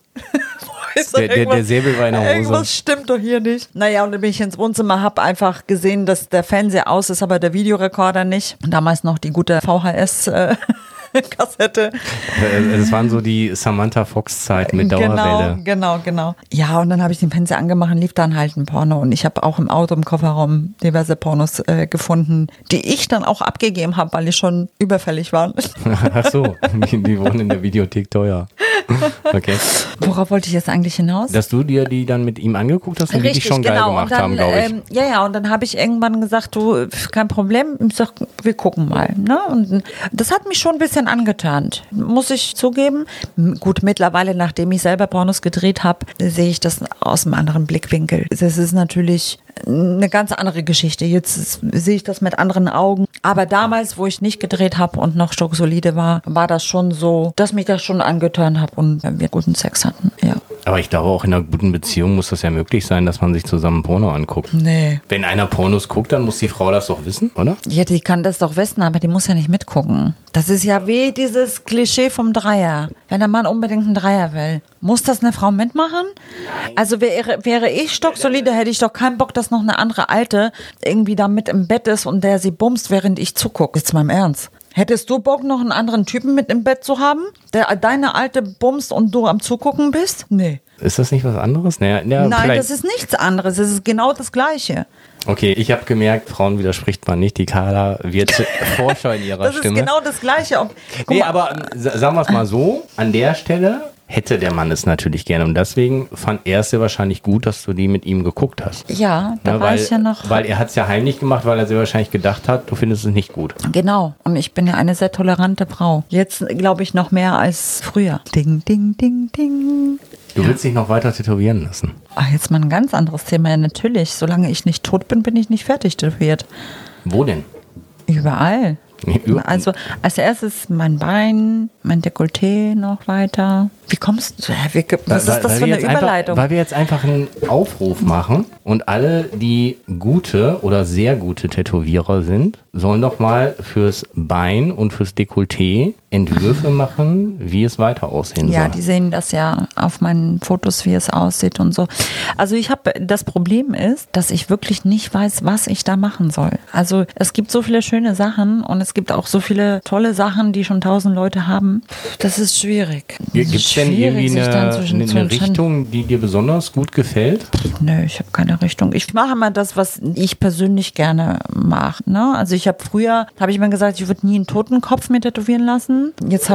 Der, der, der Säbel war in der Hose. Irgendwas stimmt doch hier nicht. Naja, und dann bin ich ins Wohnzimmer, habe einfach gesehen, dass der Fernseher aus ist, aber der Videorekorder nicht. Damals noch die gute V H S äh, Kassette. Das waren so die Samantha Fox-Zeiten mit Dauerwelle. Genau, genau, genau. Ja, und dann habe ich den Fernseher angemacht und lief dann halt ein Porno. Und ich habe auch im Auto, im Kofferraum diverse Pornos äh, gefunden, die ich dann auch abgegeben habe, weil die schon überfällig waren. Ach so, die, die wurden in der Videothek teuer. Okay. Worauf wollte ich jetzt eigentlich hinaus? Dass du dir die dann mit ihm angeguckt hast und die dich schon geil genau. gemacht Und dann, haben, glaube ich. Ähm, ja, ja, und dann habe ich irgendwann gesagt, du, kein Problem, ich sag, wir gucken mal. Ne? Und das hat mich schon ein bisschen angeturnt, muss ich zugeben. Gut, mittlerweile, nachdem ich selber Pornos gedreht habe, sehe ich das aus einem anderen Blickwinkel. Das ist natürlich eine ganz andere Geschichte. Jetzt sehe ich das mit anderen Augen. Aber damals, wo ich nicht gedreht habe und noch stocksolide war, war das schon so, dass mich das schon angeturnt hat und wir guten Sex hatten. Ja. Aber ich glaube, auch in einer guten Beziehung muss das ja möglich sein, dass man sich zusammen Porno anguckt. Nee. Wenn einer Pornos guckt, dann muss die Frau das doch wissen, oder? Ja, die kann das doch wissen, aber die muss ja nicht mitgucken. Das ist ja wie dieses Klischee vom Dreier. Wenn der Mann unbedingt einen Dreier will, muss das eine Frau mitmachen? Also wäre, wäre ich stocksolide, hätte ich doch keinen Bock, dass noch eine andere Alte irgendwie da mit im Bett ist und der sie bumst, während ich zugucke. Jetzt mal im Ernst. Hättest du Bock, noch einen anderen Typen mit im Bett zu haben, der deine Alte bumst und du am Zugucken bist? Nee. Ist das nicht was anderes? Naja, ja, Nein, vielleicht. das ist nichts anderes. Es ist genau das Gleiche. Okay, ich habe gemerkt, Frauen widerspricht man nicht. Die Carla wird Forscher in ihrer Das Stimme. ist genau das Gleiche. Ob, guck Nee, mal, aber sa- sagen wir es mal so, an der Stelle hätte der Mann es natürlich gerne und deswegen fand er es ja wahrscheinlich gut, dass du die mit ihm geguckt hast. ja, da Ja, war weil, ich ja noch. weil er hat es ja heimlich gemacht, weil er sehr wahrscheinlich gedacht hat, du findest es nicht gut. Genau. Und ich bin ja eine sehr tolerante Frau. Jetzt glaube ich noch mehr als früher. Ding, ding, ding, ding. Du willst dich noch weiter tätowieren lassen. Ach, jetzt mal ein ganz anderes Thema. Ja, natürlich. Solange ich nicht tot bin, bin ich nicht fertig tätowiert. Wo denn? Überall. Nee, über- Also als erstes mein Bein, mein Dekolleté noch weiter. Wie kommst du? Wie, was Weil- ist das weil für wir eine jetzt einfach, Überleitung? Weil wir jetzt einfach einen Aufruf machen und alle, die gute oder sehr gute Tätowierer sind, sollen doch mal fürs Bein und fürs Dekolleté Entwürfe machen, wie es weiter aussehen Ja, soll. die sehen das ja auf meinen Fotos, wie es aussieht und so. Also ich habe, das Problem ist, dass ich wirklich nicht weiß, was ich da machen soll. Also es gibt so viele schöne Sachen und es gibt auch so viele tolle Sachen, die schon tausend Leute haben. Das ist schwierig. Gibt es denn irgendwie sich dann eine, zwischen- eine, zu eine entscheiden. Richtung, die dir besonders gut gefällt? Nö, ich habe keine Richtung. Ich mache mal das, was ich persönlich gerne mache. Ne? Also ich habe früher, habe ich mir gesagt, ich würde nie einen Totenkopf mir tätowieren lassen. Jetzt habe ich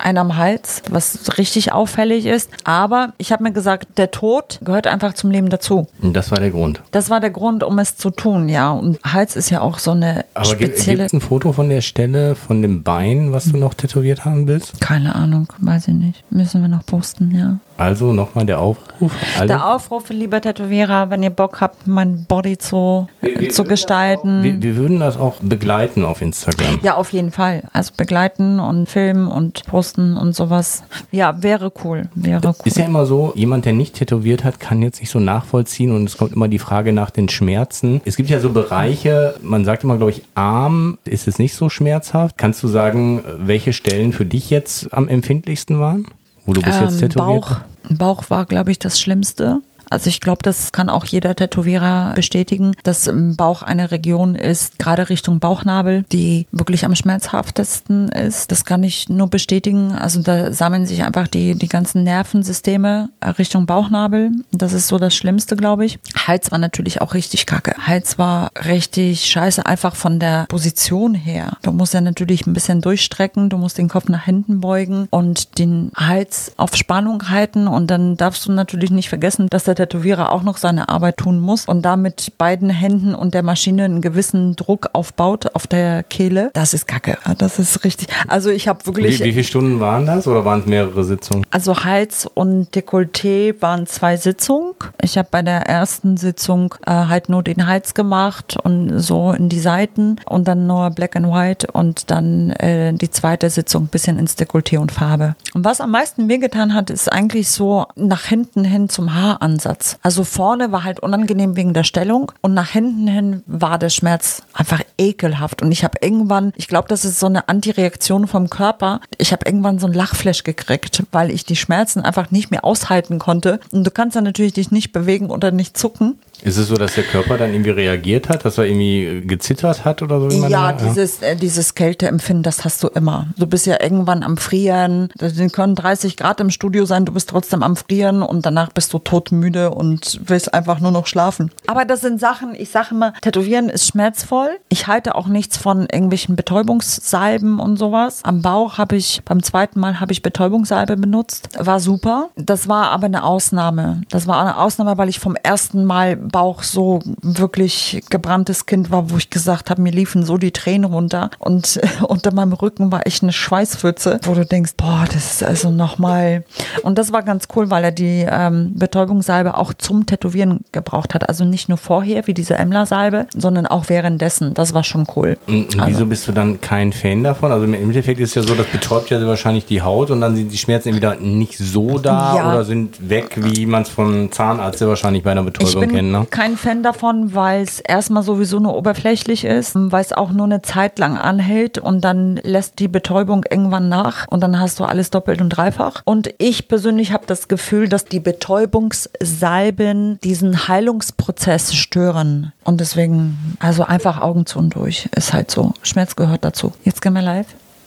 einen am Hals, was richtig auffällig ist. Aber ich habe mir gesagt, der Tod gehört einfach zum Leben dazu. Und das war der Grund. Das war der Grund, um es zu tun, ja. Und Hals ist ja auch so eine Aber spezielle... gibt es ein Foto von der Stelle, von dem Bein, was du noch tätowiert haben willst? Keine Ahnung, weiß ich nicht. Müssen wir noch posten, ja. Also nochmal der Aufruf. Alle. Der Aufruf, lieber Tätowierer, wenn ihr Bock habt, mein Body zu, wir, wir zu gestalten. Wir, wir würden das auch begleiten auf Instagram. Ja, auf jeden Fall. Also begleiten und filmen und posten und sowas. Ja, wäre cool. Wäre cool. Ist ja immer so, jemand, der nicht tätowiert hat, kann jetzt nicht so nachvollziehen und es kommt immer die Frage nach den Schmerzen. Es gibt ja so Bereiche, man sagt immer, glaube ich, Arm ist es nicht so schmerzhaft. Kannst du sagen, welche Stellen für dich jetzt am empfindlichsten waren? Wo du bis ähm, jetzt tätowiert hast? Bauch, Bauch war, glaube ich, das Schlimmste. Also ich glaube, das kann auch jeder Tätowierer bestätigen, dass im Bauch eine Region ist, gerade Richtung Bauchnabel, die wirklich am schmerzhaftesten ist. Das kann ich nur bestätigen. Also da sammeln sich einfach die, die ganzen Nervensysteme Richtung Bauchnabel. Das ist so das Schlimmste, glaube ich. Hals war natürlich auch richtig kacke. Hals war richtig scheiße, einfach von der Position her. Du musst ja natürlich ein bisschen durchstrecken, du musst den Kopf nach hinten beugen und den Hals auf Spannung halten und dann darfst du natürlich nicht vergessen, dass der Tätowierer auch noch seine Arbeit tun muss und damit beiden Händen und der Maschine einen gewissen Druck aufbaut auf der Kehle. Das ist kacke. Das ist richtig. Also ich habe wirklich... Wie, wie viele Stunden waren das oder waren es mehrere Sitzungen? Also Hals und Dekolleté waren zwei Sitzungen. Ich habe bei der ersten Sitzung äh, halt nur den Hals gemacht und so in die Seiten und dann nur Black and White und dann äh, die zweite Sitzung ein bisschen ins Dekolleté und Farbe. Und was am meisten wehgetan hat, ist eigentlich so nach hinten hin zum Haaransatz. Also vorne war halt unangenehm wegen der Stellung und nach hinten hin war der Schmerz einfach ekelhaft. Und ich habe irgendwann, ich glaube, das ist so eine Antireaktion vom Körper, ich habe irgendwann so ein Lachflash gekriegt, weil ich die Schmerzen einfach nicht mehr aushalten konnte. Und du kannst dann natürlich dich nicht bewegen oder nicht zucken. Ist es so, dass der Körper dann irgendwie reagiert hat, dass er irgendwie gezittert hat oder so? Ja, dieses, äh, dieses Kälteempfinden, das hast du immer. Du bist ja irgendwann am Frieren. Das können dreißig Grad im Studio sein, du bist trotzdem am Frieren und danach bist du todmüde und willst einfach nur noch schlafen. Aber das sind Sachen, ich sage immer, Tätowieren ist schmerzvoll. Ich halte auch nichts von irgendwelchen Betäubungssalben und sowas. Am Bauch habe ich, beim zweiten Mal habe ich Betäubungssalbe benutzt. War super. Das war aber eine Ausnahme. Das war eine Ausnahme, weil ich vom ersten Mal Bauch so wirklich gebranntes Kind war, wo ich gesagt habe, mir liefen so die Tränen runter und unter meinem Rücken war echt eine Schweißpfütze, wo du denkst, boah, das ist also nochmal. Und das war ganz cool, weil er die ähm, Betäubungssalbe auch zum Tätowieren gebraucht hat. Also nicht nur vorher, wie diese Emler-Salbe, sondern auch währenddessen. Das war schon cool. Und also. Wieso bist du dann kein Fan davon? Also im Endeffekt ist es ja so, das betäubt ja wahrscheinlich die Haut und dann sind die Schmerzen wieder nicht so da ja. oder sind weg, wie man es vom Zahnarzt ja wahrscheinlich bei einer Betäubung kennt, ne? Kein Fan davon, weil es erstmal sowieso nur oberflächlich ist, weil es auch nur eine Zeit lang anhält und dann lässt die Betäubung irgendwann nach und dann hast du alles doppelt und dreifach. Und ich persönlich habe das Gefühl, dass die Betäubungssalben diesen Heilungsprozess stören. Und deswegen, also einfach Augen zu und durch, ist halt so. Schmerz gehört dazu. Jetzt gehen wir live.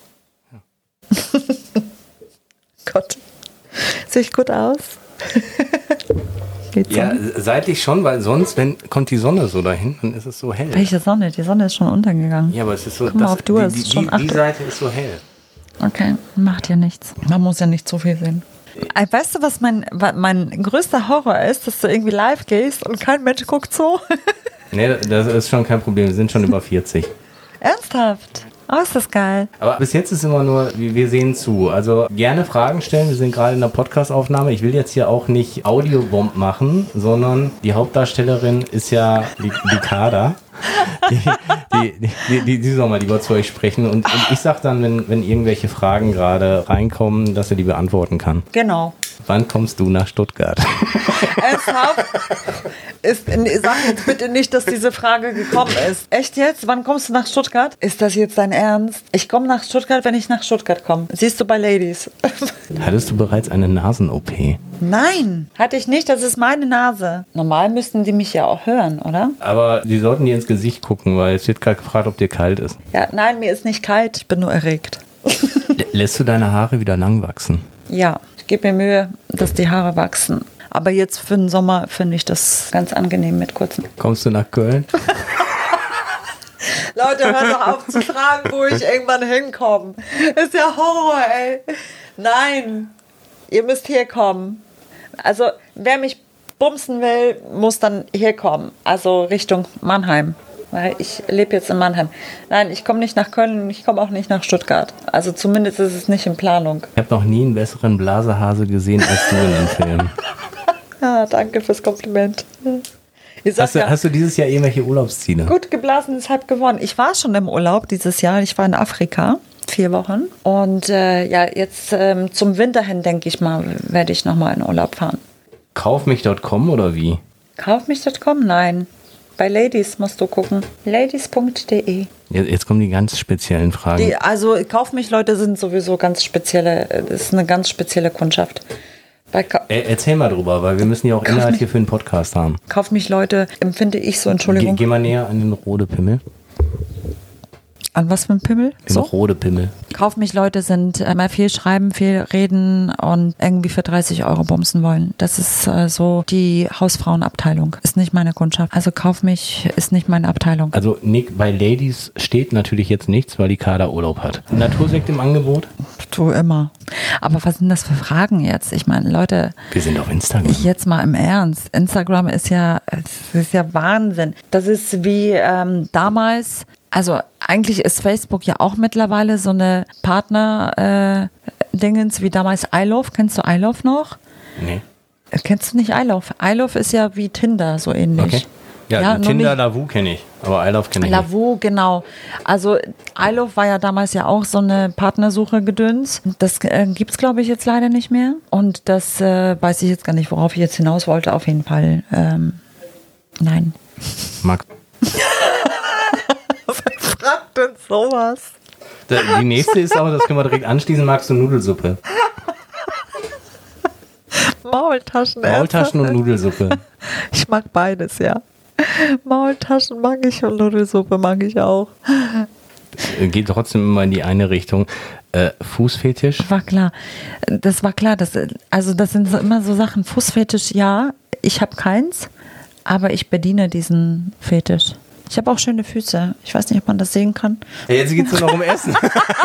Ja. Gott, sehe ich gut aus? Geht's ja, an? seitlich schon, weil sonst, wenn kommt die Sonne so dahin, dann ist es so hell. Welche Sonne? Die Sonne ist schon untergegangen. Ja, aber es ist so, Guck mal, das, auf du die, hast die, schon die, die Seite ist so hell. Okay, macht ja nichts. Man muss ja nicht so viel sehen. Weißt du, was mein, mein größter Horror ist, dass du irgendwie live gehst und kein Mensch guckt so? Nee, das ist schon kein Problem. Wir sind schon über vierzig. Ernsthaft? Oh, ist das geil. Aber bis jetzt ist immer nur, wir sehen zu. Also gerne Fragen stellen. Wir sind gerade in der Podcast-Aufnahme. Ich will jetzt hier auch nicht Audiobomb machen, sondern die Hauptdarstellerin ist ja die, die Kader. Die, die, die, die, die soll mal lieber zu euch sprechen. Und, und ich sag dann, wenn, wenn irgendwelche Fragen gerade reinkommen, dass er die beantworten kann. Genau. Wann kommst du nach Stuttgart? Ernsthaft? Ist, sag jetzt bitte nicht, dass diese Frage gekommen ist. Echt jetzt? Wann kommst du nach Stuttgart? Ist das jetzt dein Ernst? Ich komme nach Stuttgart, wenn ich nach Stuttgart komme. Siehst du bei Ladies. Hattest du bereits eine Nasen-O P? Nein, hatte ich nicht. Das ist meine Nase. Normal müssten die mich ja auch hören, oder? Aber die sollten dir ins Gesicht gucken, weil es wird gerade gefragt, ob dir kalt ist. Ja, nein, mir ist nicht kalt. Ich bin nur erregt. Lässt du deine Haare wieder lang wachsen? Ja, ich gebe mir Mühe, dass die Haare wachsen. Aber jetzt für den Sommer finde ich das ganz angenehm mit kurzen. Kommst du nach Köln? Leute, hört doch auf zu fragen, wo ich irgendwann hinkomme. Ist ja Horror, ey. Nein, ihr müsst herkommen. Also, wer mich bumsen will, muss dann herkommen. Also Richtung Mannheim. Weil ich lebe jetzt in Mannheim. Nein, ich komme nicht nach Köln und ich komme auch nicht nach Stuttgart. Also zumindest ist es nicht in Planung. Ich habe noch nie einen besseren Blasehase gesehen als du in dem Film. Ja, danke fürs Kompliment. Hast du, ja, hast du dieses Jahr irgendwelche Urlaubsziele? Gut geblasen ist halb gewonnen. Ich war schon im Urlaub dieses Jahr. Ich war in Afrika. Vier Wochen. Und äh, ja, jetzt ähm, zum Winter hin, denke ich mal, werde ich nochmal in Urlaub fahren. Kaufmich Punkt com oder wie? Kaufmich Punkt com? Nein. Bei Ladies musst du gucken. Ladies Punkt de. Jetzt kommen die ganz speziellen Fragen. Die, also Kaufmich-Leute sind sowieso ganz spezielle, das ist eine ganz spezielle Kundschaft. Bei Ka- er, erzähl mal drüber, weil wir müssen ja auch Inhalt hier für einen Podcast haben. Kaufmich-Leute empfinde ich so, Entschuldigung. Ge, geh mal näher an den rote Pimmel. An was für ein Pimmel? Den so? Rote Pimmel. Kaufmich-Leute sind immer viel schreiben, viel reden und irgendwie für dreißig Euro bumsen wollen. Das ist äh, so die Hausfrauenabteilung. Ist nicht meine Kundschaft. Also Kaufmich ist nicht meine Abteilung. Also Nick, bei Ladies steht natürlich jetzt nichts, weil die Kader Urlaub hat. Natursekt im Angebot? Tu immer. Aber was sind das für Fragen jetzt? Ich meine, Leute. Wir sind auf Instagram. Jetzt mal im Ernst. Instagram ist ja, es ist ja Wahnsinn. Das ist wie ähm, damals. Also eigentlich ist Facebook ja auch mittlerweile so eine Partner-Dingens äh, wie damals iLove. Kennst du iLove noch? Nee. Kennst du nicht iLove? iLove ist ja wie Tinder, so ähnlich. Okay. Ja, ja Tinder, Lavu kenne ich, aber iLove kenne ich nicht. Lavu, genau. Also iLove war ja damals ja auch so eine Partnersuche-Gedöns. Das äh, gibt es, glaube ich, jetzt leider nicht mehr. Und das äh, weiß ich jetzt gar nicht, worauf ich jetzt hinaus wollte. Auf jeden Fall, ähm, nein. Max. Fragt denn sowas? Die nächste ist aber, das können wir direkt anschließen, magst du Nudelsuppe? Maultaschen. Maultaschen und Nudelsuppe. Ich mag beides, ja. Maultaschen mag ich und Nudelsuppe mag ich auch. Geht trotzdem immer in die eine Richtung. Äh, Fußfetisch? War klar. Das war klar. Das, also das sind so, immer so Sachen. Fußfetisch, ja. Ich habe keins, aber ich bediene diesen Fetisch. Ich habe auch schöne Füße. Ich weiß nicht, ob man das sehen kann. Ja, jetzt geht es nur noch um Essen.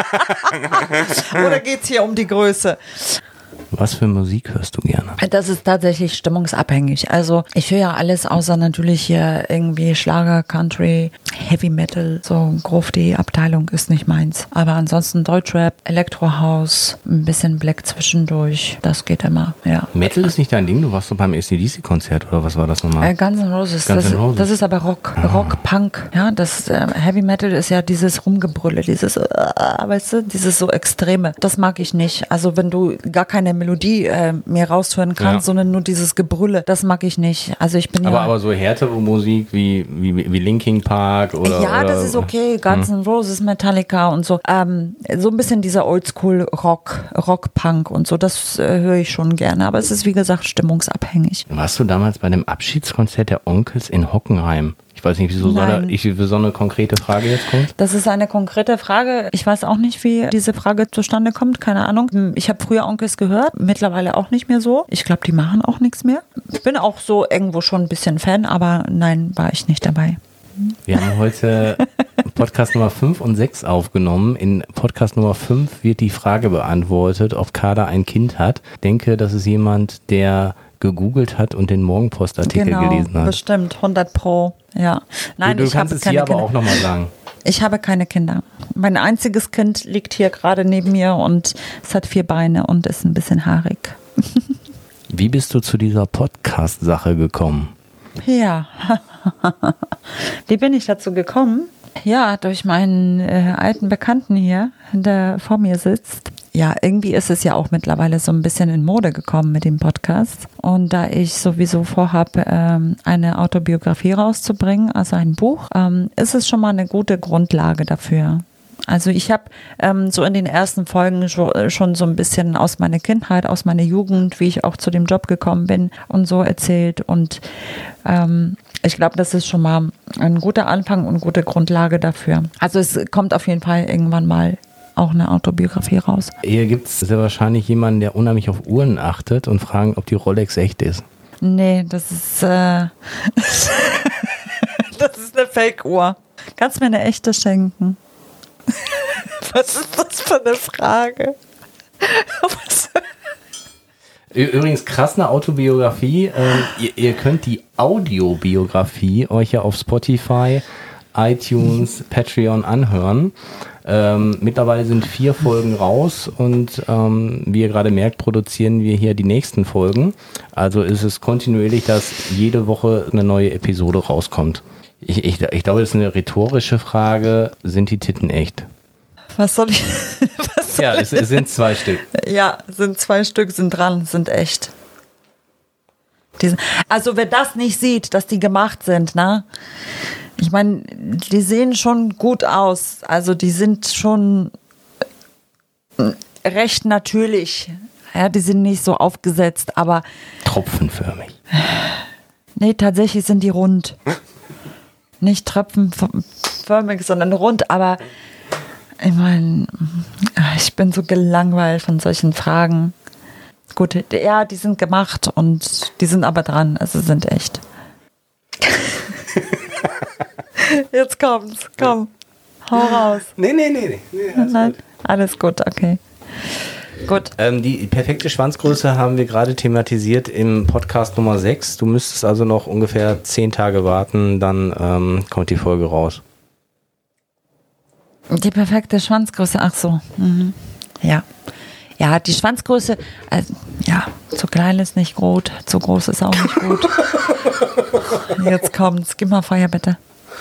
Oder geht es hier um die Größe? Was für Musik hörst du gerne? Das ist tatsächlich stimmungsabhängig. Also ich höre ja alles, außer natürlich hier irgendwie Schlager, Country, Heavy Metal. So grob die Abteilung ist nicht meins. Aber ansonsten Deutschrap, Elektrohouse, ein bisschen Black zwischendurch. Das geht immer, ja. Metal ist nicht dein Ding? Du warst doch beim A C D C-Konzert oder was war das nochmal? Äh, Guns N' Roses. Guns das, N' Roses. Das ist aber Rock, ah. Rock, Punk. Ja, das äh, Heavy Metal ist ja dieses Rumgebrülle, dieses, äh, weißt du, dieses so Extreme. Das mag ich nicht. Also wenn du gar keine Melodie äh, mir raushören kannst, ja. sondern nur dieses Gebrülle, das mag ich nicht. Also ich bin aber, ja... Aber so härtere Musik wie, wie, wie Linkin Park oder... Ja, oder, das ist okay. Guns N' Roses, Metallica und so. Ähm, so ein bisschen dieser Oldschool-Rock, Rock-Punk und so, das äh, höre ich schon gerne. Aber es ist, wie gesagt, stimmungsabhängig. Warst du damals bei dem Abschiedskonzert der Onkels in Hockenheim? Ich weiß nicht, wieso so eine, ich, wie so eine konkrete Frage jetzt kommt. Das ist eine konkrete Frage. Ich weiß auch nicht, wie diese Frage zustande kommt. Keine Ahnung. Ich habe früher Onkels gehört, mittlerweile auch nicht mehr so. Ich glaube, die machen auch nichts mehr. Ich bin auch so irgendwo schon ein bisschen Fan, aber nein, war ich nicht dabei. Wir haben heute Podcast Nummer fünf und sechs aufgenommen. In Podcast Nummer fünf wird die Frage beantwortet, ob Kader ein Kind hat. Ich denke, das ist jemand, der gegoogelt hat und den Morgenpost-Artikel genau, gelesen hat. Bestimmt, hundert Pro, ja. Nein, du du ich kannst es hier aber Kinder. Auch nochmal sagen. Ich habe keine Kinder. Mein einziges Kind liegt hier gerade neben mir und es hat vier Beine und ist ein bisschen haarig. Wie bist du zu dieser Podcast-Sache gekommen? Ja, wie bin ich dazu gekommen? Ja, durch meinen äh, alten Bekannten hier, der vor mir sitzt. Ja, irgendwie ist es ja auch mittlerweile so ein bisschen in Mode gekommen mit dem Podcast. Und da ich sowieso vorhabe, ähm, eine Autobiografie rauszubringen, also ein Buch, ähm, ist es schon mal eine gute Grundlage dafür. Also ich habe ähm, so in den ersten Folgen schon, schon so ein bisschen aus meiner Kindheit, aus meiner Jugend, wie ich auch zu dem Job gekommen bin und so erzählt. Und ähm, ich glaube, das ist schon mal ein guter Anfang und eine gute Grundlage dafür. Also es kommt auf jeden Fall irgendwann mal auch eine Autobiografie raus. Hier gibt es sehr wahrscheinlich jemanden, der unheimlich auf Uhren achtet und fragen, ob die Rolex echt ist. Nee, das ist, äh das ist eine Fake-Uhr. Kannst du mir eine echte schenken? Was ist das für eine Frage? Was? Übrigens, krass eine Autobiografie. Ähm, ihr, ihr könnt die Audiobiografie euch ja auf Spotify, iTunes, Patreon anhören. Ähm, mittlerweile sind vier Folgen raus und ähm, wie ihr gerade merkt, produzieren wir hier die nächsten Folgen. Also ist es kontinuierlich, dass jede Woche eine neue Episode rauskommt. Ich, ich, ich glaube, das ist eine rhetorische Frage. Sind die Titten echt? Was soll ich? Was soll Ja, es, es sind zwei Stück. Ja, sind zwei Stück, sind dran, sind echt. Die sind, also wer das nicht sieht, dass die gemacht sind, ne? Ich meine, die sehen schon gut aus. Also die sind schon recht natürlich. Ja, die sind nicht so aufgesetzt, aber... Tropfenförmig. Nee, tatsächlich sind die rund. Nicht tröpfenförmig, sondern rund, aber ich meine, ich bin so gelangweilt von solchen Fragen. Gut, ja, die sind gemacht und die sind aber dran, also sind echt. Jetzt kommt's, komm, hau raus. Nee, nee, nee, nee. nee alles Nein, gut. alles gut, okay. Gut. Ähm, die perfekte Schwanzgröße haben wir gerade thematisiert im Podcast Nummer sechs. Du müsstest also noch ungefähr zehn Tage warten, dann ähm, kommt die Folge raus. Die perfekte Schwanzgröße, ach so. Mhm. Ja. Ja, die Schwanzgröße, also, ja, zu klein ist nicht gut, zu groß ist auch nicht gut. Jetzt kommt's, gib mal Feuer bitte.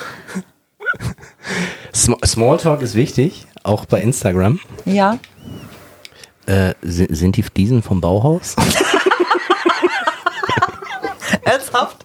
Sm- Smalltalk ist wichtig, auch bei Instagram. Ja. Äh, sind, sind die Fliesen vom Bauhaus? Ernsthaft?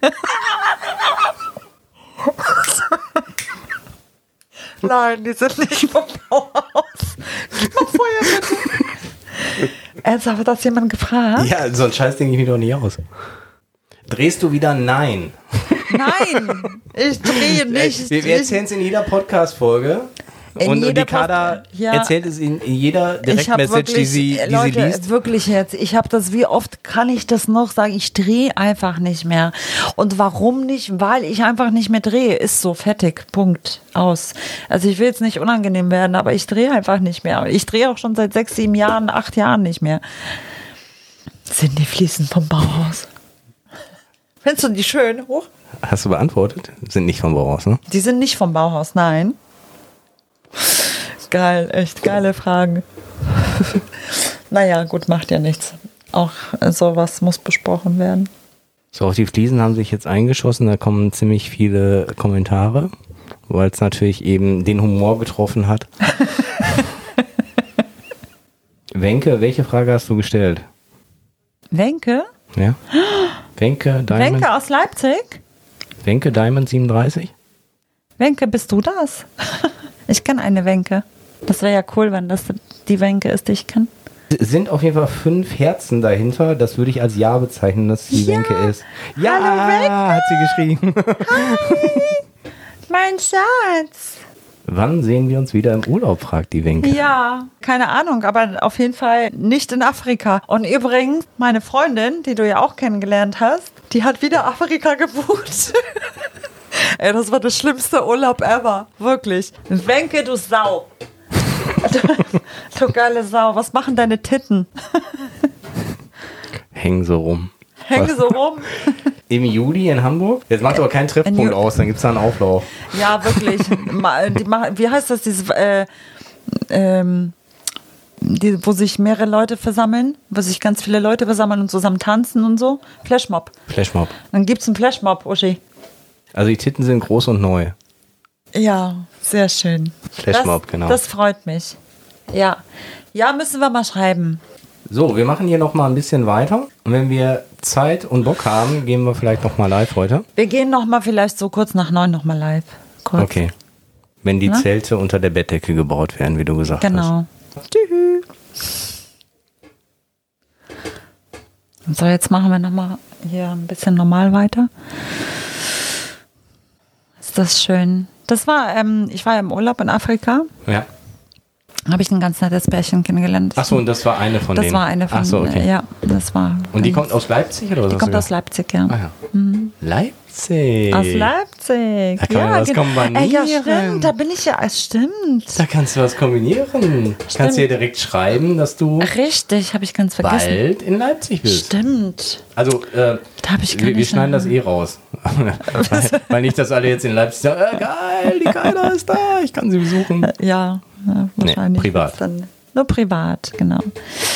Nein, die sind nicht vom Bauhaus. Gib mal Feuer bitte. Ernsthaft, hat das jemand gefragt? Ja, so ein Scheiß denke ich mir doch nicht aus. Drehst du wieder Nein? Nein, ich drehe nicht. Wir, wir erzählen es in jeder Podcast-Folge. In Und, und jeder die Kader Post- ja. erzählt es in, in jeder Ich hab Direktmessage, die wirklich, sie, die Leute, sie liest. wirklich jetzt, ich habe das, wie oft kann ich das noch sagen, ich drehe einfach nicht mehr. Und warum nicht? Weil ich einfach nicht mehr drehe, ist so, fertig, Punkt, aus. Also ich will jetzt nicht unangenehm werden, aber ich drehe einfach nicht mehr. Ich drehe auch schon seit sechs, sieben Jahren, acht Jahren nicht mehr. Sind die Fliesen vom Bauhaus? Findest du die schön? Hoch? Hast du beantwortet? Sind nicht vom Bauhaus, ne? Die sind nicht vom Bauhaus, nein. Geil, echt geile Fragen. Naja, gut, macht ja nichts. Auch sowas muss besprochen werden. So, auf die Fliesen haben sich jetzt eingeschossen, da kommen ziemlich viele Kommentare, weil es natürlich eben den Humor getroffen hat. Wenke, welche Frage hast du gestellt? Wenke? Ja. Wenke, Diamond. Wenke aus Leipzig? Wenke, Diamond siebenunddreißig? Wenke, bist du das? Ich kenne eine Wenke. Das wäre ja cool, wenn das die Wenke ist, die ich kenne. Es sind auf jeden Fall fünf Herzen dahinter. Das würde ich als Ja bezeichnen, dass die Ja. Wenke ist. Ja, Hallo, Wenke. hat sie geschrieben. Mein Schatz. Wann sehen wir uns wieder im Urlaub, fragt die Wenke. Ja, keine Ahnung, aber auf jeden Fall nicht in Afrika. Und übrigens, meine Freundin, die du ja auch kennengelernt hast, die hat wieder Afrika gebucht. Ey, das war der schlimmste Urlaub ever. Wirklich. Wenke, du Sau. Du, du geile Sau. Was machen deine Titten? Hängen so rum. Hängen so rum. Im Juli in Hamburg? Jetzt macht aber keinen Treffpunkt Ju- aus, dann gibt es da einen Auflauf. Ja, wirklich. Ma- die machen, wie heißt das, dieses, äh, ähm, die, wo sich mehrere Leute versammeln, wo sich ganz viele Leute versammeln und zusammen tanzen und so? Flashmob. Flashmob. Dann gibt's einen Flashmob, Uschi. Also die Titten sind groß und neu. Ja, sehr schön. Flashmob, das, genau. Das freut mich. Ja. Ja, müssen wir mal schreiben. So, wir machen hier noch mal ein bisschen weiter. Und wenn wir Zeit und Bock haben, gehen wir vielleicht noch mal live heute. Wir gehen noch mal vielleicht so kurz nach neun noch mal live. Kurz. Okay. Wenn die Na? Zelte unter der Bettdecke gebaut werden, wie du gesagt hast. Genau. Tschüss. So, jetzt machen wir noch mal hier ein bisschen normal weiter. Ist das schön. Das war, ähm, ich war ja im Urlaub in Afrika. Ja. habe ich ein ganz nettes Pärchen kennengelernt. Ach so, und das war eine von das denen? Das war eine von Ach so, okay. Ja, das war. Und die kommt aus Leipzig oder was? Die kommt aus Leipzig, ja. Ah, ja. Mhm. Leipzig. Aus Leipzig. Da kann ja, man was genau. kombinieren. Ey, ja, stimmt. Da bin ich ja. Es stimmt. Da kannst du was kombinieren. Stimmt. Kannst du ja direkt schreiben, dass du Richtig, habe ich ganz vergessen. bald in Leipzig bist. Stimmt. Also, äh, da hab ich gar wir, wir nicht schneiden das eh raus. weil, weil nicht, dass alle jetzt in Leipzig sagen, äh, geil, die Keiner ist da, ich kann sie besuchen. Ja, ja wahrscheinlich. Nee, privat. Dann nur privat, genau.